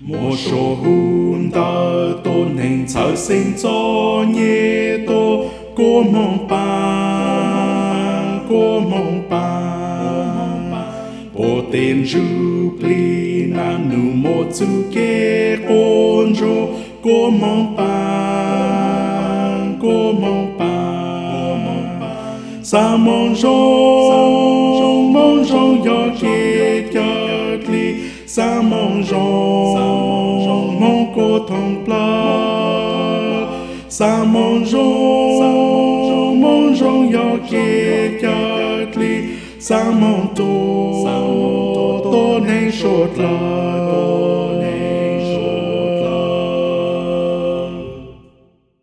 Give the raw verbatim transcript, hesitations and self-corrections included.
một số hôn ta tô nên thở sinh cho nhé tô cô mong ba cô mong ba bộ tên giúp li na nu một chú kê con rô cô mong ba cô mong ba sa mong rong mong rong yo kê cho li sa mong rong mong cô thong pla sa mong rong mong rong yo kê cho li sa mong tô tô nên sốt la